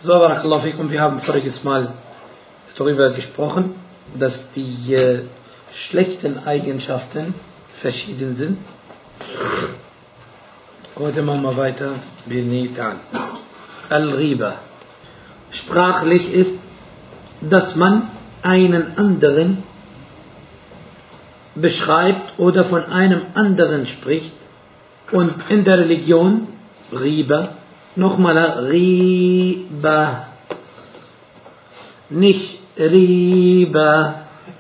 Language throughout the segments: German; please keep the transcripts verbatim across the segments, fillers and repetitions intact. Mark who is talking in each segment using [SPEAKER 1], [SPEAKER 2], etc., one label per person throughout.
[SPEAKER 1] So, Barakallahu fikum, wir haben voriges Mal darüber gesprochen, dass die äh, schlechten Eigenschaften verschieden sind. Heute machen wir weiter. Al-Riba. Sprachlich ist, dass man einen anderen beschreibt oder von einem anderen spricht. Und in der Religion, Riba, nochmal Riba, nicht Riba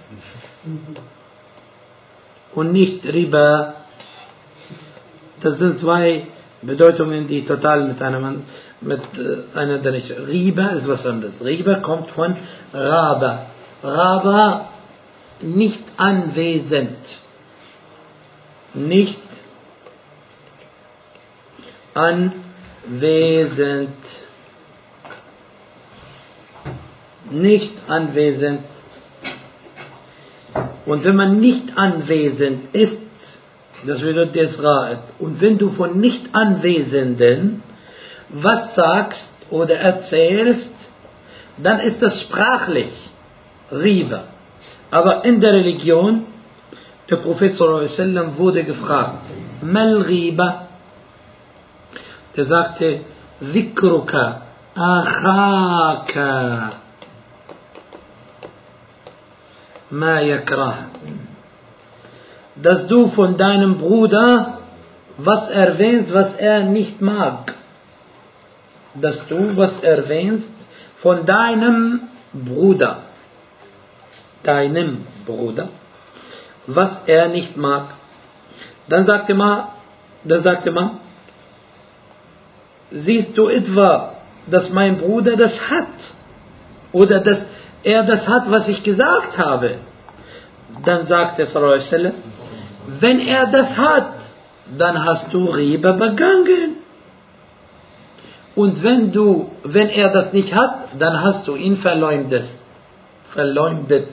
[SPEAKER 1] und nicht Riba. Das sind zwei Bedeutungen, die total miteinander mit einander nicht. Riba ist was anderes. Riba kommt von Raba. Raba, nicht anwesend. Nicht anwesend. Nicht anwesend. Und wenn man nicht anwesend ist, das bedeutet Desra'at. Und wenn du von nicht Anwesenden was sagst oder erzählst, dann ist das sprachlich Riba. Aber in der Religion, der Prophet sallallahu alaihi wasallam wurde gefragt, Mal Riba? Der sagte, Zikruka akhaka ma yakrah. Dass du von deinem Bruder was erwähnst, was er nicht mag. Dass du was erwähnst von deinem Bruder. Deinem Bruder, was er nicht mag. Dann sagte man, dann sagte man, siehst du etwa, dass mein Bruder das hat? Oder dass er das hat, was ich gesagt habe? Dann sagte sallallahu alaihi wasallam, wenn er das hat, dann hast du Riba begangen. Und wenn du, wenn er das nicht hat, dann hast du ihn verleumdet. Verleumdet.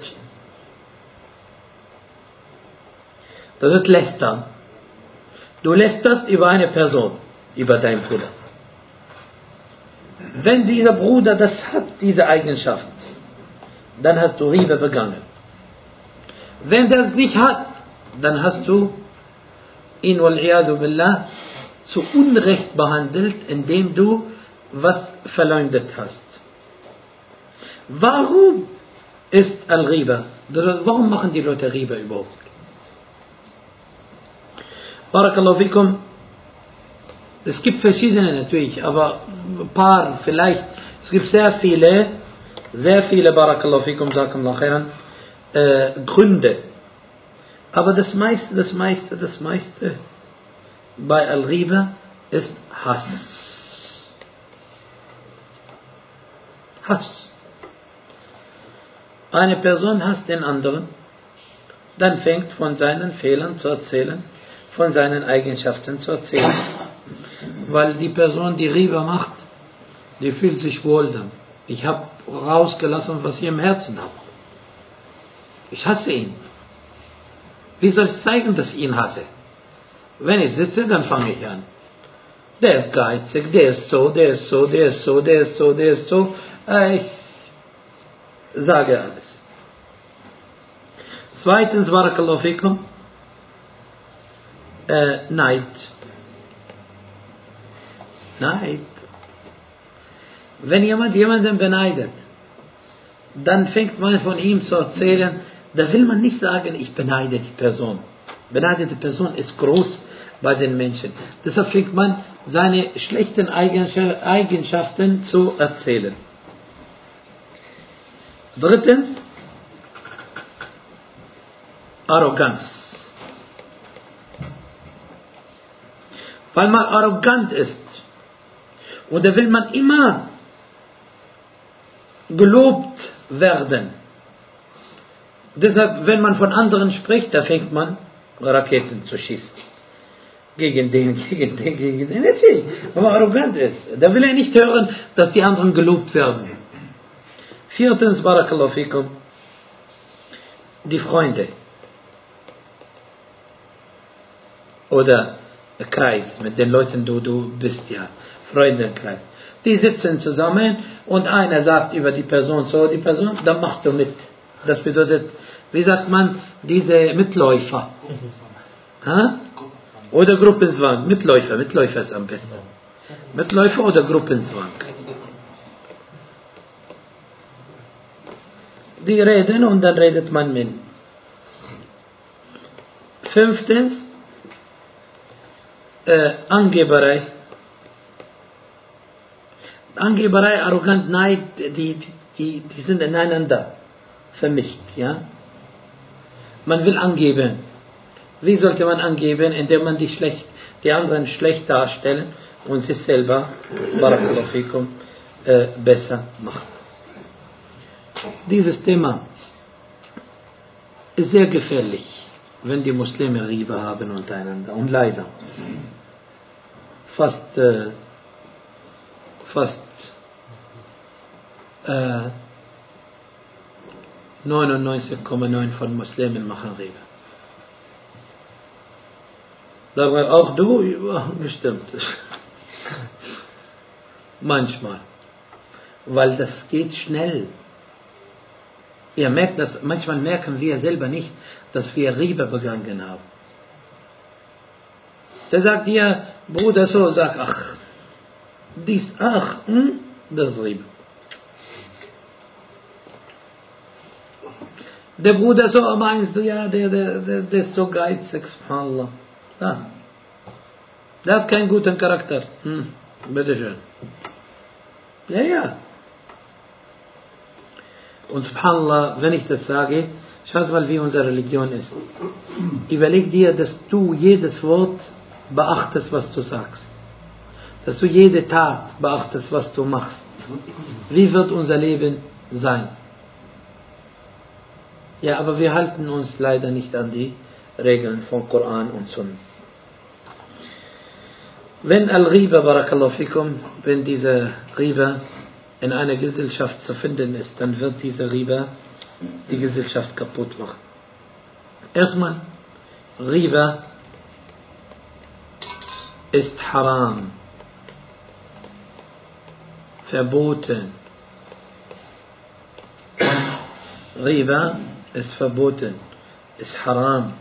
[SPEAKER 1] Das wird lästern. Du lästerst über eine Person, über deinen Bruder. Wenn dieser Bruder das hat, diese Eigenschaft, dann hast du Riba begangen. Wenn der es nicht hat, dann hast du ihn wal-iyadu billah zu Unrecht behandelt, indem du was verleumdet hast. Warum ist Al-Riba? Warum machen die Leute Riba überhaupt? Barakallahu fikum. Es gibt verschiedene natürlich, aber ein paar vielleicht. Es gibt sehr viele, sehr viele, Barakallahu fikum, Jazakumullahu khairan, äh, Gründe. Aber das meiste, das meiste, das meiste bei Al-Riba ist Hass. Hass. Eine Person hasst den anderen, dann fängt von seinen Fehlern zu erzählen, von seinen Eigenschaften zu erzählen. Weil die Person, die Riba macht, die fühlt sich wohl dann. Ich habe rausgelassen, was ich im Herzen habe. Ich hasse ihn. Wie soll ich zeigen, dass ich ihn hasse? Wenn ich sitze, dann fange ich an. Der ist geizig, der ist so, der ist so, der ist so, der ist so, der ist so. Ich sage alles. Zweitens, Barakallahu fikum, äh, Neid. Neid. Wenn jemand jemanden beneidet, dann fängt man von ihm zu erzählen, da will man nicht sagen, ich beneide die Person. Beneidete Person ist groß bei den Menschen. Deshalb fängt man seine schlechten Eigenschaften zu erzählen. Drittens, Arroganz. Weil man arrogant ist. Und da will man immer gelobt werden. Deshalb, wenn man von anderen spricht, da fängt man Raketen zu schießen. Gegen den, gegen den, gegen den. Natürlich, wenn man arrogant ist. Da will er nicht hören, dass die anderen gelobt werden. Viertens, Barakallahu fikum, die Freunde. Oder Kreis, mit den Leuten, du, du bist ja. Freundenkreis. Die sitzen zusammen und einer sagt über die Person so, die Person, dann machst du mit. Das bedeutet, wie sagt man, diese Mitläufer. Ha? Oder Gruppenzwang. Mitläufer, Mitläufer ist am besten. Mitläufer oder Gruppenzwang. Die reden und dann redet man mit. Fünftens, äh, Angeberei. Angeberei, arrogant, Neid, die, die, die sind ineinander vermischt. Ja? Man will angeben. Wie sollte man angeben? Indem man die, schlecht, die anderen schlecht darstellen und sich selber, Barakallahu fikum, äh, besser macht. Dieses Thema ist sehr gefährlich, wenn die Muslime Riba haben untereinander. Und leider, fast, äh, fast äh, neunundneunzig Komma neun von Muslimen machen Riba. Sagen wir, auch du? Ja, bestimmt. Manchmal. Weil das geht schnell. Ihr merkt das, manchmal merken wir selber nicht, dass wir Riba begangen haben. Der sagt dir, Bruder, so, sag, ach, dies, ach, hm, das ist Riba. Der Bruder so, meinst du, ja, der, der, der, der ist so geizig, subhanallah. Ja. Der hat keinen guten Charakter. Hm, bitteschön. Ja, ja. Und subhanallah, wenn ich das sage, schaut mal, wie unsere Religion ist. Überleg dir, dass du jedes Wort beachtest, was du sagst. Dass du jede Tat beachtest, was du machst. Wie wird unser Leben sein? Ja, aber wir halten uns leider nicht an die Regeln von Koran und Sunna. Wenn Al-Riba, Barakallahu fikum, wenn diese Riba in einer Gesellschaft zu finden ist, dann wird diese Riba die Gesellschaft kaputt machen. Erstmal, Riba ist haram, verboten. Riba ist verboten, ist haram.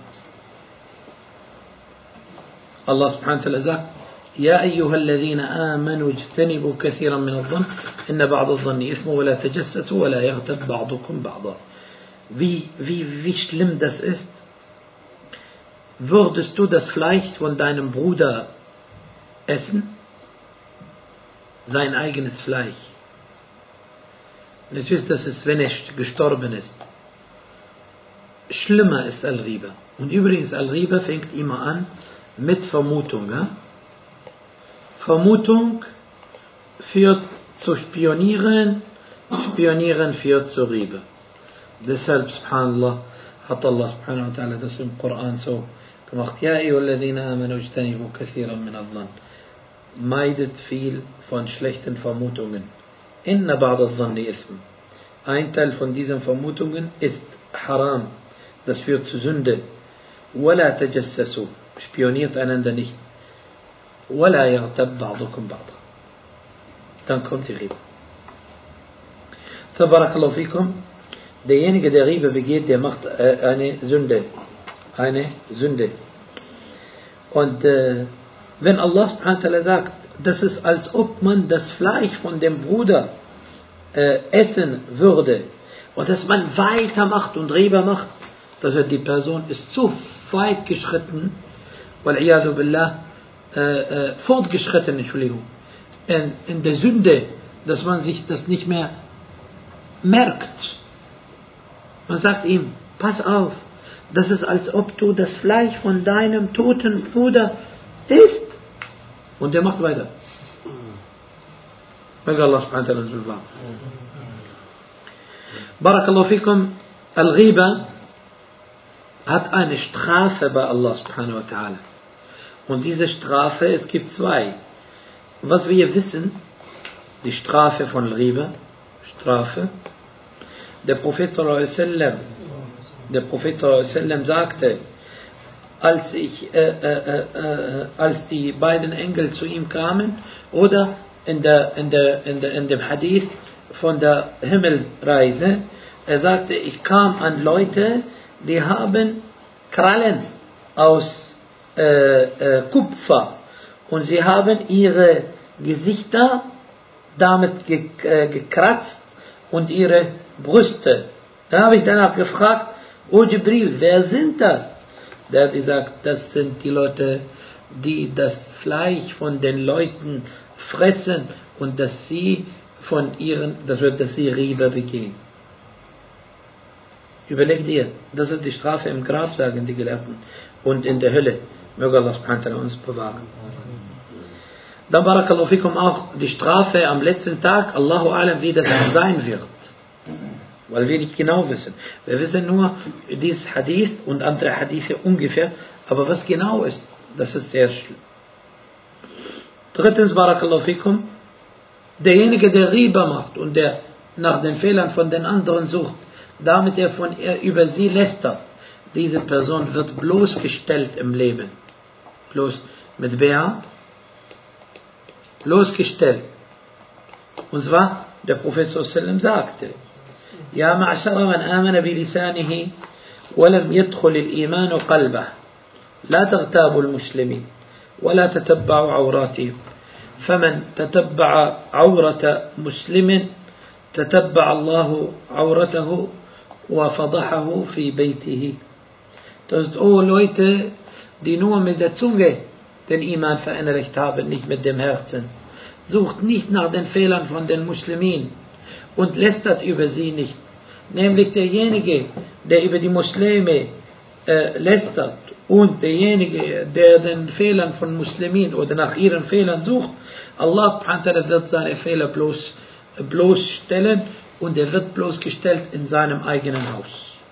[SPEAKER 1] Allah subhanahu wa ta'ala sagt, يا أيها الذين آمنوا اجتنبوا كثيرا من الظن إن بعض الظن إثم ولا تجسسوا ولا يغتب بعضكم بعضا. Wie, wie, wie schlimm das ist. Würdest du das Fleisch von deinem Bruder essen? Sein eigenes Fleisch. Natürlich, das ist, wenn er gestorben ist. Schlimmer ist Al-Riba. Und übrigens, Al-Riba fängt immer an mit Vermutung. Ja? Vermutung führt zu Spionieren, Spionieren führt zu Riba. Deshalb, subhanallah, hat Allah subhanahu wa ta'ala das im Koran so gemacht. Ja, ayyuhalladhina amanu ijtanibu kathiran min adh-dhann. Meidet viel von schlechten Vermutungen. Inna ba'd adh-dhanni ithm. Ein Teil von diesen Vermutungen ist haram. Das führt zu Sünde. Wala tajassasu. Spioniert einander nicht. ولا يغتب بعضكم بعضا. Dann kommt die Riba. So, Barakallahu fikum, derjenige, der Riba begeht, der macht äh, eine Sünde. Eine Sünde. Und äh, wenn Allah subhanahu wa ta'ala sagt, das ist, als ob man das Fleisch von dem Bruder äh, essen würde und dass man weitermacht und Riba macht, dass die Person ist zu weit geschritten, wal-iyadu billah, Äh, äh, fortgeschritten, Entschuldigung, in, in der Sünde, dass man sich das nicht mehr merkt. Man sagt ihm, pass auf, das ist, als ob du das Fleisch von deinem toten Bruder isst. Und der macht weiter. Möge Allah subhanahu wa ta'ala zulwa. Barakallahu fikum, Al-Riba hat eine Strafe bei Allah subhanahu wa ta'ala. Und diese Strafe, es gibt zwei. Was wir wissen, die Strafe von Riba, Strafe, der Prophet sallallahu alaihi wasallam, der Prophet sallallahu alaihi wasallam sagte, als ich, äh, äh, äh, als die beiden Engel zu ihm kamen, oder in, der, in, der, in, der, in dem Hadith von der Himmelreise. Er sagte, ich kam an Leute, die haben Krallen aus äh, äh, Kupfer und sie haben ihre Gesichter damit ge, äh, gekratzt und ihre Brüste. Da habe ich danach gefragt, O Jibril, wer sind das? Der hat gesagt, das sind die Leute, die das Fleisch von den Leuten fressen und dass sie von ihren, das wird, dass sie Riba begehen. Überleg dir, das ist die Strafe im Grab, sagen die Gelehrten, und in der Hölle. Möge Allah subhanahu wa ta'ala uns bewahren. Dann barakallahu fikum auch die Strafe am letzten Tag, Allahu alam, wie das sein wird. Weil wir nicht genau wissen. Wir wissen nur dieses Hadith und andere Hadithe ungefähr, aber was genau ist, das ist sehr schlimm. Drittens, barakallahu fikum, derjenige, der Riba macht und der nach den Fehlern von den anderen sucht, damit er von er über sie lästert, diese Person wird bloßgestellt im Leben. Bloß mit Bea, bloßgestellt. Und zwar, der Prophet sallallahu alaihi wasallam sagte, Ja ma'ashara man amana bilisanihi ولم يدخل الإيمان قلبه لا تغتابوا المسلمين ولا تتبعوا عوراتهم فمن تتبع عورة مسلم تتبع الله عورته وفضحه في بيته. Das ist, oh Leute, die nur mit der Zunge den Iman verinnerlicht haben, nicht mit dem Herzen. Sucht nicht nach den Fehlern von den Muslimen und lästert über sie nicht. Nämlich derjenige, der über die Muslime äh, lästert und derjenige, der den Fehlern von Muslimen oder nach ihren Fehlern sucht, Allah subhanahu wa ta'ala wird seine Fehler bloß, bloßstellen und er wird bloßgestellt in seinem eigenen Haus.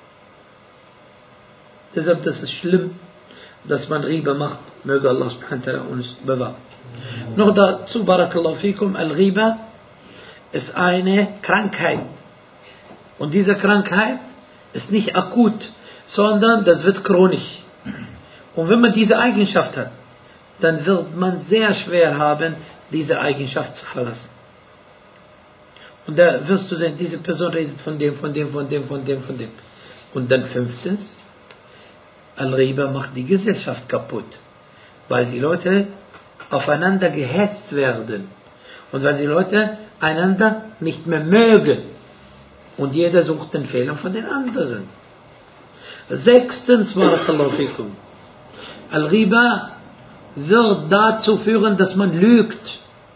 [SPEAKER 1] Deshalb, das ist schlimm, dass man Riba macht. Möge Allah subhanahu wa ta'ala uns bewahren. Noch dazu, barakallahu fikum, Al-Riba ist eine Krankheit. Und diese Krankheit ist nicht akut, sondern das wird chronisch. Und wenn man diese Eigenschaft hat, dann wird man sehr schwer haben, diese Eigenschaft zu verlassen. Und da wirst du sehen, diese Person redet von dem, von dem, von dem, von dem, von dem. Und dann fünftens, Al-Riba macht die Gesellschaft kaputt, weil die Leute aufeinander gehetzt werden und weil die Leute einander nicht mehr mögen. Und jeder sucht den Fehler von den anderen. Sechstens, barakallahu fikum, Al-Riba wird dazu führen, dass man lügt.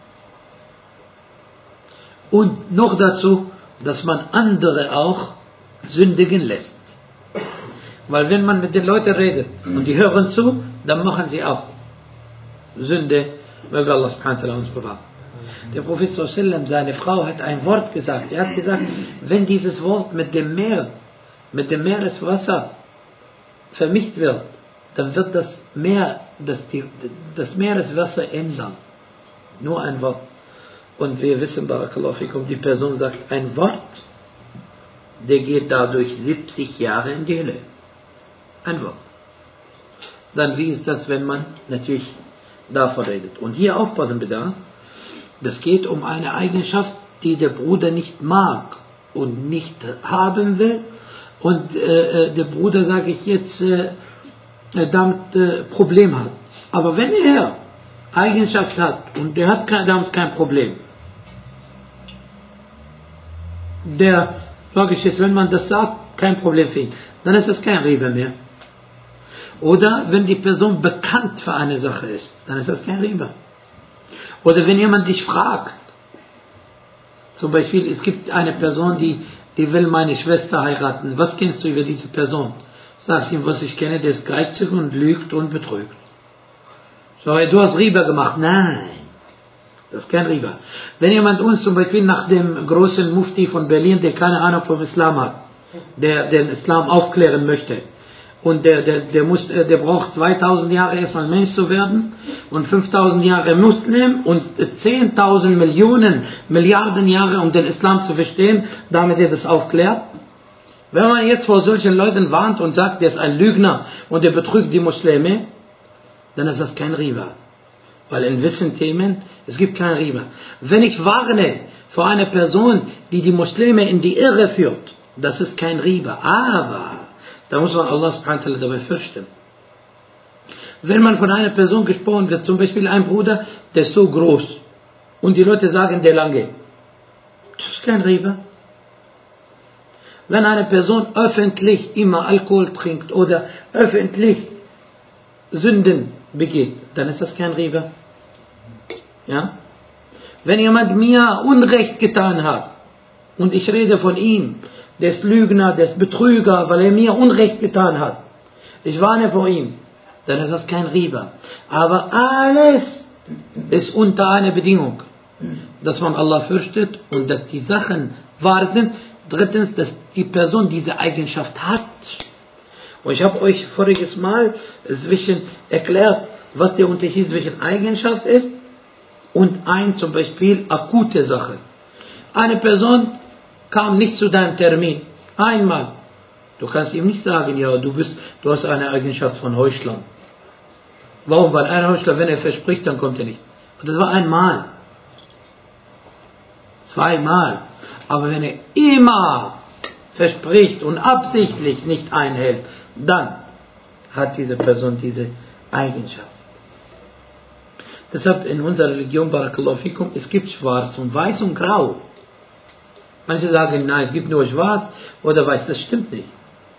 [SPEAKER 1] Und noch dazu, dass man andere auch sündigen lässt. Weil wenn man mit den Leuten redet und die hören zu, dann machen sie auch Sünde. Möge Allah subhanahu wa ta'ala uns bewahren. Der Prophet sallallahu alaihi wasallam, seine Frau hat ein Wort gesagt. Er hat gesagt, wenn dieses Wort mit dem Meer, mit dem Meereswasser vermischt wird, dann wird das Meer, das, die, das Meereswasser ändern. Nur ein Wort. Und wir wissen, barakallahu fikum, die Person sagt ein Wort, der geht dadurch siebzig Jahre in die Hölle. Ein Wort. Dann wie ist das, wenn man natürlich davon redet? Und hier aufpassen bitte. Das geht um eine Eigenschaft, die der Bruder nicht mag und nicht haben will. Und äh, der Bruder, sage ich jetzt, äh, damit äh, Problem hat. Aber wenn er Eigenschaft hat und er hat kein, damit kein Problem, der, sage ich jetzt, wenn man das sagt, kein Problem für ihn, dann ist das kein Riba mehr. Oder wenn die Person bekannt für eine Sache ist, dann ist das kein Riba. Oder wenn jemand dich fragt, zum Beispiel, es gibt eine Person, die, die will meine Schwester heiraten, was kennst du über diese Person? Sagst ihm, was ich kenne, der ist geizig und lügt und betrügt. So, du hast Riba gemacht. Nein, das ist kein Riba. Wenn jemand uns zum Beispiel nach dem großen Mufti von Berlin, der keine Ahnung vom Islam hat, der den Islam aufklären möchte, und der, der, der, muss, der braucht zweitausend Jahre erstmal Mensch zu werden und fünftausend Jahre Muslim und zehntausend Millionen, Milliarden Jahre, um den Islam zu verstehen, damit er das aufklärt. Wenn man jetzt vor solchen Leuten warnt und sagt, der ist ein Lügner und der betrügt die Muslime, dann ist das kein Riba. Weil in gewissen Themen, es gibt keine Riba. Wenn ich warne vor einer Person, die die Muslime in die Irre führt, das ist kein Riba. Aber da muss man Allah subhanahu wa ta'ala dabei fürchten. Wenn man von einer Person gesprochen wird, zum Beispiel ein Bruder, der ist so groß und die Leute sagen, der lange. Das ist kein Riba. Wenn eine Person öffentlich immer Alkohol trinkt oder öffentlich Sünden begeht, dann ist das kein Riba. Ja? Wenn jemand mir Unrecht getan hat und ich rede von ihm, der ist Lügner, der ist Betrüger, weil er mir Unrecht getan hat, ich warne vor ihm, dann ist das kein Riba. Aber alles ist unter einer Bedingung, dass man Allah fürchtet und dass die Sachen wahr sind. Drittens, dass die Person diese Eigenschaft hat. Und ich habe euch voriges Mal zwischen erklärt, was der Unterschied zwischen Eigenschaft ist und ein zum Beispiel akute Sache. Eine Person kam nicht zu deinem Termin. Einmal. Du kannst ihm nicht sagen, ja, du bist, du hast eine Eigenschaft von Heuchler. Warum? Weil ein Heuchler, wenn er verspricht, dann kommt er nicht. Und das war einmal. Zweimal. Aber wenn er immer verspricht und absichtlich nicht einhält, dann hat diese Person diese Eigenschaft. Deshalb in unserer Religion, Barakallahu fikum, es gibt schwarz und weiß und grau. Manche sagen, nein, es gibt nur schwarz oder weiß. Das stimmt nicht.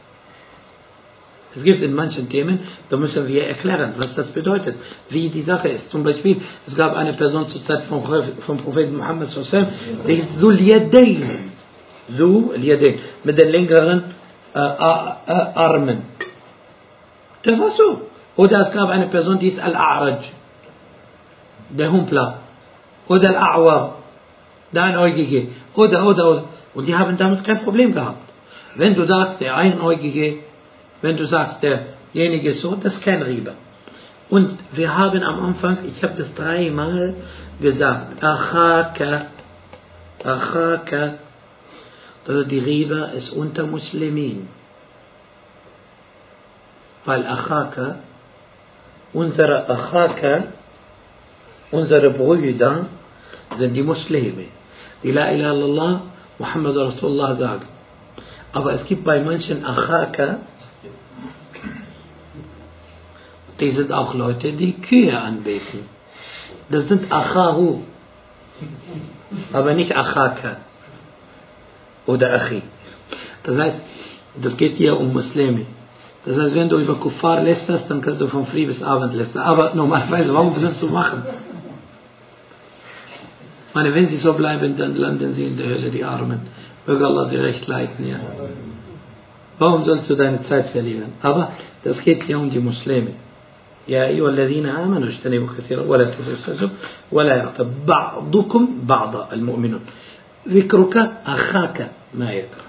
[SPEAKER 1] Es gibt in manchen Themen, da müssen wir erklären, was das bedeutet, wie die Sache ist. Zum Beispiel, es gab eine Person zur Zeit vom, vom Propheten Muhammad sallallahu alaihi wasallam, die ist Zul Yadayn. Zul Yadayn. Mit den längeren äh, äh, Armen. Der war so. Oder es gab eine Person, die ist Al-A'raj. Der Humpler. Oder Al-A'war. Der Einäugige. Oder, oder, oder. Und die haben damit kein Problem gehabt. Wenn du sagst, der Einäugige, wenn du sagst, derjenige ist so, das ist kein Riba. Und wir haben am Anfang, ich habe das dreimal gesagt, Achaka, Achaka, also die Riba ist unter Muslimin. Weil Achaka, unsere Achaka, unsere Brüder sind die Muslime, die La ilaha illallah, Muhammad Rasulullah sagen. Aber es gibt bei manchen Achaka, die sind auch Leute, die Kühe anbeten. Das sind Achahu. Aber nicht Achaka. Oder Achi. Das heißt, das geht hier um Muslime. Das heißt, wenn du über Kuffar lästerst, dann kannst du von früh bis Abend lästern. Aber normalerweise, warum willst du machen? Ich meine, wenn sie so bleiben, dann landen sie in der Hölle, die Armen. Möge Allah sie recht leiten, ja. Warum sollst du deine Zeit verlieren? Aber das geht hier um die Muslime. يا أيها الذين آمنوا اجتنبوا كثيرا ولا تجسسوا ولا يغتب بعضكم بعضا المؤمنون ذكرك أخاك ما يكره.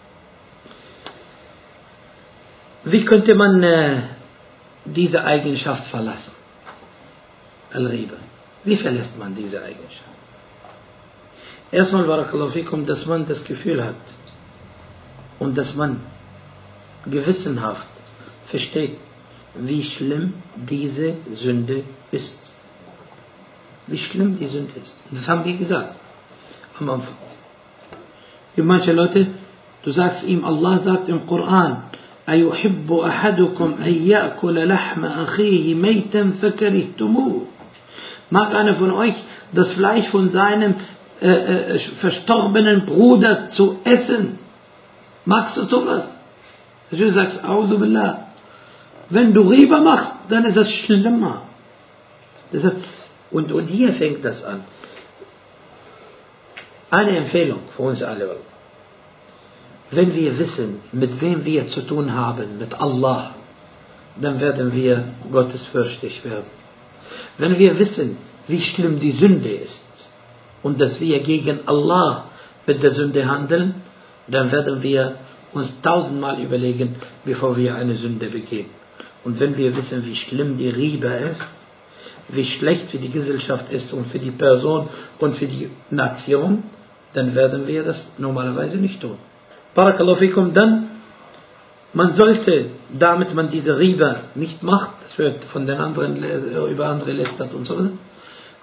[SPEAKER 1] Wie könnte man äh, diese Eigenschaft verlassen? Al-Riba. Wie verlässt man diese Eigenschaft? Erstmal, Barakallahu fikum, dass man das Gefühl hat und dass man gewissenhaft versteht, wie schlimm diese Sünde ist. Wie schlimm die Sünde ist. Und das haben wir gesagt am Anfang. Es gibt manche Leute, du sagst ihm, Allah sagt im Koran, أَيُحِبُّ أَحَدُكُمْ أَنْ يَأْكُلَ لَحْمَ أَخِيهِ مَيْتًا فَكَرِهْتُمُوهُ. Mag einer von euch das Fleisch von seinem äh, äh, verstorbenen Bruder zu essen? Magst du sowas? Du sagst, A'udhu Billah. Wenn du Riba machst, dann ist das schlimmer. Deshalb, und, und hier fängt das an. Eine Empfehlung für uns alle. Wenn wir wissen, mit wem wir zu tun haben, mit Allah, dann werden wir gottesfürchtig werden. Wenn wir wissen, wie schlimm die Sünde ist und dass wir gegen Allah mit der Sünde handeln, dann werden wir uns tausendmal überlegen, bevor wir eine Sünde begehen. Und wenn wir wissen, wie schlimm die Riba ist, wie schlecht für die Gesellschaft ist und für die Person und für die Nation, dann werden wir das normalerweise nicht tun. Barakallahu fikum, dann, man sollte, damit man diese Riba nicht macht, das wird von den anderen über andere lästert und so,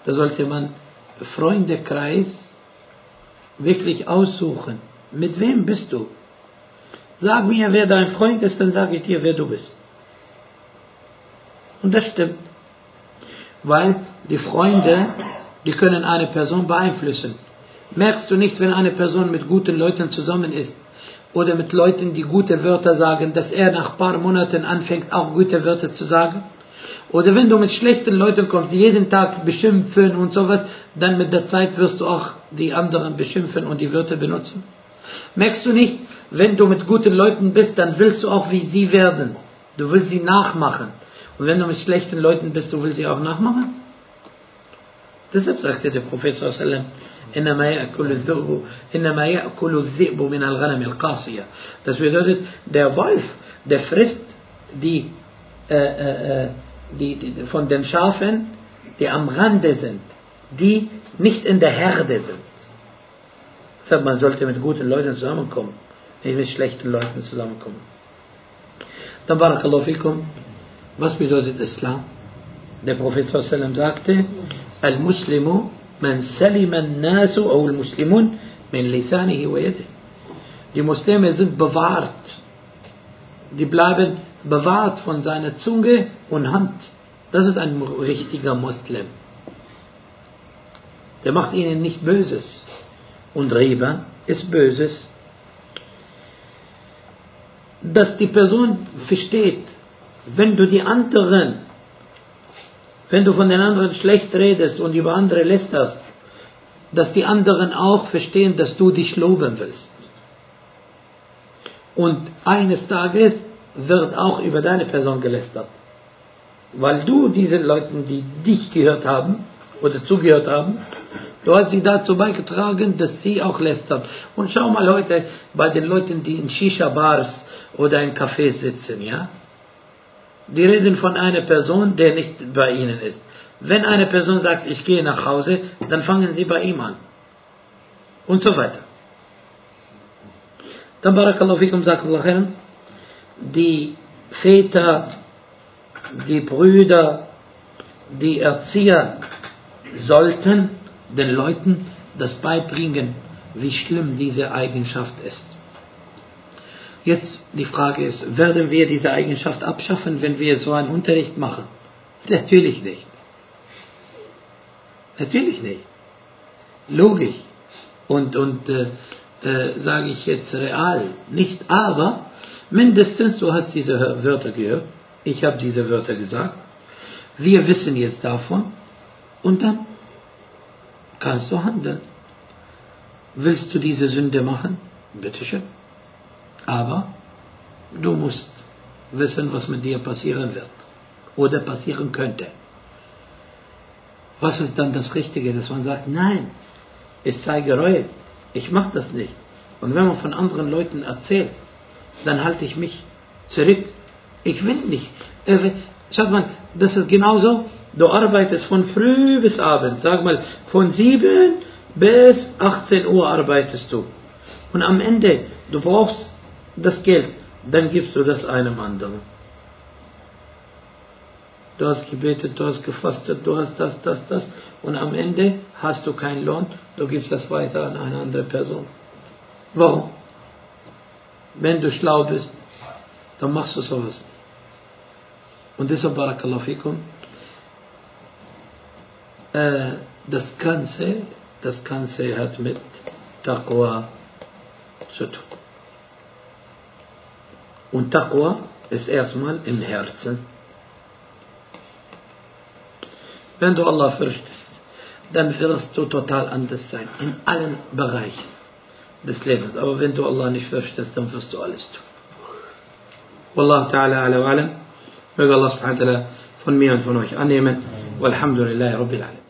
[SPEAKER 1] da sollte man Freundekreis wirklich aussuchen. Mit wem bist du? Sag mir, wer dein Freund ist, dann sage ich dir, wer du bist. Und das stimmt. Weil die Freunde, die können eine Person beeinflussen. Merkst du nicht, wenn eine Person mit guten Leuten zusammen ist oder mit Leuten, die gute Wörter sagen, dass er nach ein paar Monaten anfängt, auch gute Wörter zu sagen? Oder wenn du mit schlechten Leuten kommst, die jeden Tag beschimpfen und sowas, dann mit der Zeit wirst du auch die anderen beschimpfen und die Wörter benutzen. Merkst du nicht, wenn du mit guten Leuten bist, dann willst du auch wie sie werden. Du willst sie nachmachen. Und wenn du mit schlechten Leuten bist, du willst sie auch nachmachen? Deshalb sagte der Prophet sallallahu alaihi wasallam, إنما يأكل الذئب إنما يأكل الذئب من الغنم القاسية. Das bedeutet, der Wolf, der frisst die, äh, äh, die, die von den Schafen, die am Rande sind, die nicht in der Herde sind. Deshalb, man sollte mit guten Leuten zusammenkommen, nicht mit schlechten Leuten zusammenkommen. Dann Barakallahu fikum, was bedeutet Islam? Der Prophet sallallahu alaihi wasallam sagte, Al-Muslimu man salima an-nasu aw al-Muslimun min lisanihi wa yadihi. Die Muslime sind bewahrt. Die bleiben bewahrt von seiner Zunge und Hand. Das ist ein richtiger Muslim. Der macht ihnen nicht Böses. Und Riba ist Böses. Dass die Person versteht, wenn du die anderen Wenn du von den anderen schlecht redest und über andere lästerst, dass die anderen auch verstehen, dass du dich loben willst. Und eines Tages wird auch über deine Person gelästert. Weil du diesen Leuten, die dich gehört haben oder zugehört haben, du hast sie dazu beigetragen, dass sie auch lästern. Und schau mal heute bei den Leuten, die in Shisha-Bars oder in Cafés sitzen, ja? Die reden von einer Person, der nicht bei ihnen ist. Wenn eine Person sagt, ich gehe nach Hause, dann fangen sie bei ihm an. Und so weiter. Dann Barakallahu fikum, Zakallahu khairan, die Väter, die Brüder, die Erzieher sollten den Leuten das beibringen, wie schlimm diese Eigenschaft ist. Jetzt die Frage ist, werden wir diese Eigenschaft abschaffen, wenn wir so einen Unterricht machen? Natürlich nicht. Natürlich nicht. Logisch. Und, und äh, äh, sage ich jetzt real nicht, aber mindestens du hast diese Wörter gehört, ich habe diese Wörter gesagt, wir wissen jetzt davon und dann kannst du handeln. Willst du diese Sünde machen? Bitteschön. Aber du musst wissen, was mit dir passieren wird oder passieren könnte. Was ist dann das Richtige, dass man sagt, nein, ich zeige Reue, ich mache das nicht. Und wenn man von anderen Leuten erzählt, dann halte ich mich zurück. Ich will nicht. Schaut mal, das ist genauso, du arbeitest von früh bis abend, sag mal, von sieben bis achtzehn Uhr arbeitest du. Und am Ende, du brauchst das Geld, dann gibst du das einem anderen. Du hast gebetet, du hast gefastet, du hast das, das, das und am Ende hast du keinen Lohn, du gibst das weiter an eine andere Person. Warum? Wenn du schlau bist, dann machst du sowas nicht. Und deshalb, Barakallahu fikum, äh, das Ganze, das Ganze hat mit Taqwa zu tun. Und Taqwa ist erstmal im Herzen. Wenn du Allah fürchtest, dann wirst du total anders sein, in allen Bereichen des Lebens. Aber wenn du Allah nicht fürchtest, dann wirst du alles tun. Wallahu ta'ala ala wa alam. Möge Allah subhanahu wa ta'ala von mir und von euch annehmen. Walhamdulillahi Rabbil Alamin.